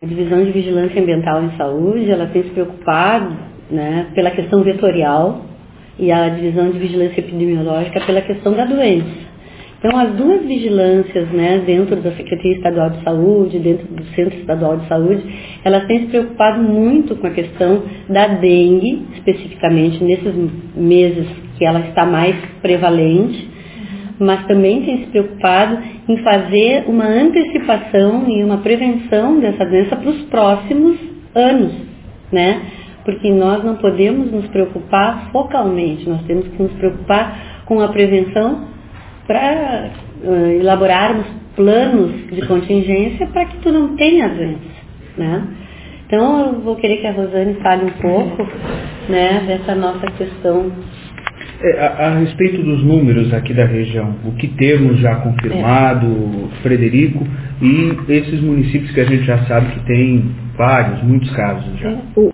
Divisão de Vigilância Ambiental em Saúde, ela tem se preocupado, né, pela questão vetorial, e a Divisão de Vigilância Epidemiológica pela questão da doença. Então, as duas vigilâncias, né, dentro da Secretaria Estadual de Saúde, dentro do Centro Estadual de Saúde, elas têm se preocupado muito com a questão da dengue, especificamente nesses meses que ela está mais prevalente, mas também tem se preocupado em fazer uma antecipação e uma prevenção dessa doença para os próximos anos, né? Porque nós não podemos nos preocupar focalmente, nós temos que nos preocupar com a prevenção para elaborarmos planos de contingência para que tu não tenha a doença, né? Então eu vou querer que a Rosane fale um pouco, né, dessa nossa questão. A respeito dos números aqui da região, o que temos já confirmado, Frederico, e esses municípios que a gente já sabe que tem muitos casos já.